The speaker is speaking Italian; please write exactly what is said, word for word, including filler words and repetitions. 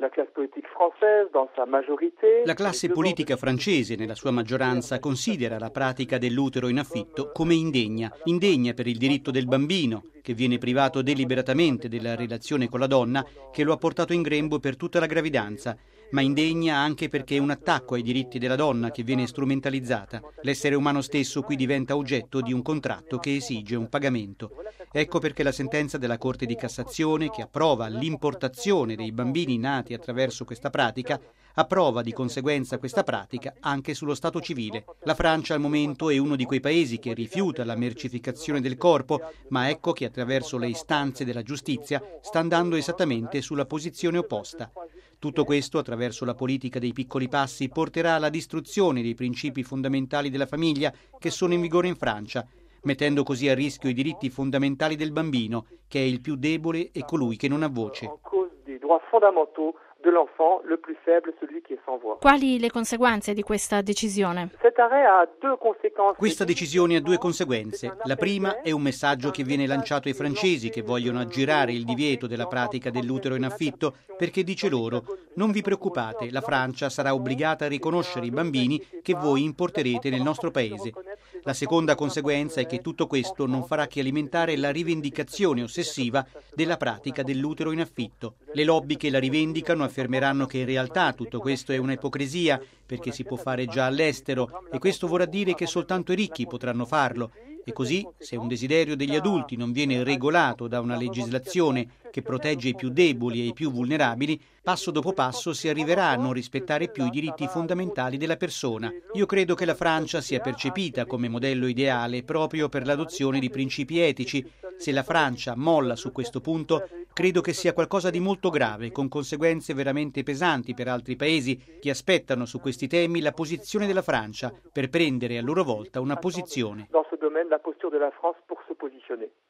La classe politica francese, nella sua maggioranza, considera la pratica dell'utero in affitto come indegna, indegna per il diritto del bambino, che viene privato deliberatamente della relazione con la donna che lo ha portato in grembo per tutta la gravidanza, ma indegna anche perché è un attacco ai diritti della donna che viene strumentalizzata. L'essere umano stesso qui diventa oggetto di un contratto che esige un pagamento. Ecco perché la sentenza della Corte di Cassazione, che approva l'importazione dei bambini nati attraverso questa pratica, approva di conseguenza questa pratica anche sullo stato civile. La Francia al momento è uno di quei paesi che rifiuta la mercificazione del corpo, ma ecco che attraverso le istanze della giustizia sta andando esattamente sulla posizione opposta. Tutto questo, attraverso la politica dei piccoli passi, porterà alla distruzione dei principi fondamentali della famiglia che sono in vigore in Francia, mettendo così a rischio i diritti fondamentali del bambino, che è il più debole e colui che non ha voce. Quali le conseguenze di questa decisione? Questa decisione ha due conseguenze. La prima è un messaggio che viene lanciato ai francesi che vogliono aggirare il divieto della pratica dell'utero in affitto, perché dice loro: non vi preoccupate, la Francia sarà obbligata a riconoscere i bambini che voi importerete nel nostro paese. La seconda conseguenza è che tutto questo non farà che alimentare la rivendicazione ossessiva della pratica dell'utero in affitto. Le lobby che la rivendicano affermeranno che in realtà tutto questo è una ipocrisia, perché si può fare già all'estero, e questo vorrà dire che soltanto i ricchi potranno farlo. E così, se un desiderio degli adulti non viene regolato da una legislazione che protegge i più deboli e i più vulnerabili, passo dopo passo si arriverà a non rispettare più i diritti fondamentali della persona. Io credo che la Francia sia percepita come modello ideale proprio per l'adozione di principi etici. Se la Francia molla su questo punto, credo che sia qualcosa di molto grave, con conseguenze veramente pesanti per altri paesi che aspettano su questi temi la posizione della Francia per prendere a loro volta una posizione. La posture de la France pour se positionner.